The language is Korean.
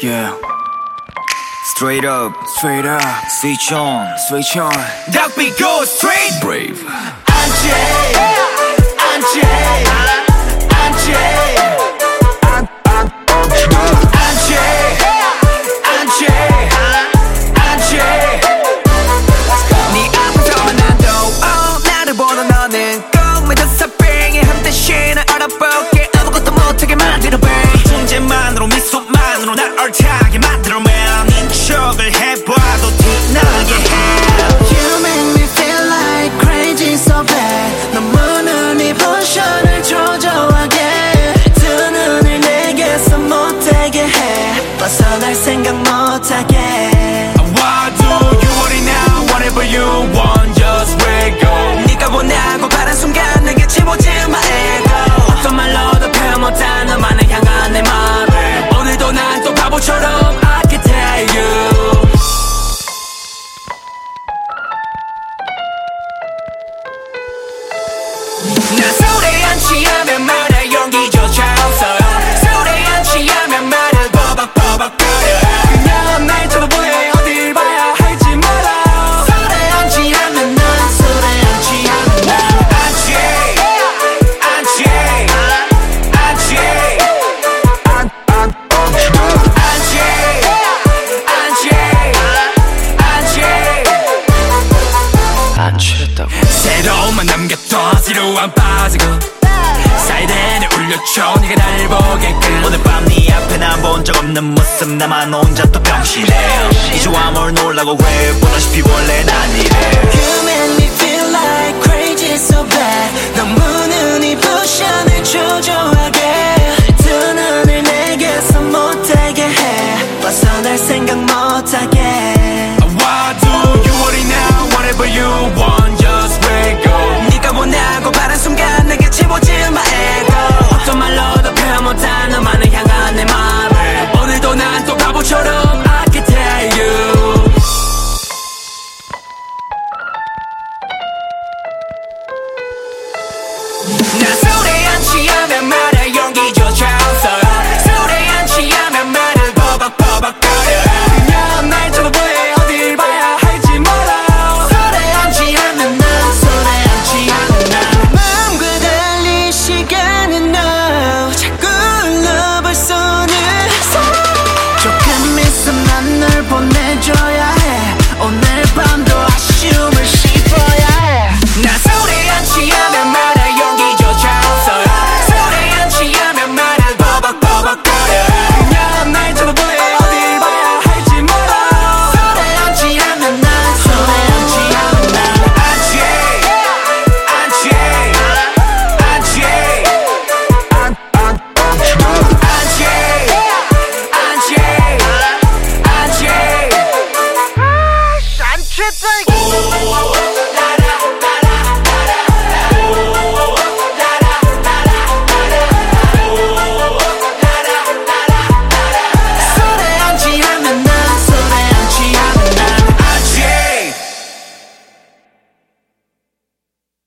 Yeah. Straight up, switch on. Dark beat go straight. Brave. 안재. 네 앞에서 난도 나를 보는 너는 꼭 맺어서 빙에 한 대신 날 알아볼게. 아무것도 못하게 만들어 babe. 존재만으로 미소만으로 날 얼타게 만들어맨 인척을 해봐도 티나게 해. You make me feel like crazy so bad. 너무는 네 포션을 조져하게 두 눈을 내게서 못되게 해. 벗어날 생각 못하게. What do you want now? Whatever you want, just let go. 네가 원하고 바란 순간 내게 집어질 my ego. 어떤 말로도 표현 못한 너만을 향한 내 말을 오늘도 난 또 바보처럼 I can tell you. 난 술에 안 취하면 말야 용기조차 없어요. 술에 안 취하면 말을 버벅버벅거려. 그냥 날 쳐다보네 어딜 봐야 할지 몰라. 술에 안 취하면 난 술에 안 취하면 난 안 취했다고. 새로운 만남 곁도 뒤로 안 빠지고 사이렌을 울려줘 네가 날 보게끔. 오늘 밤 네 앞에 난 본 적 없는 모습. 나만 혼자 또 병실해. 이제와 뭘 놀라고 왜 보다시피 원래 난 이래. You make me feel like crazy so bad.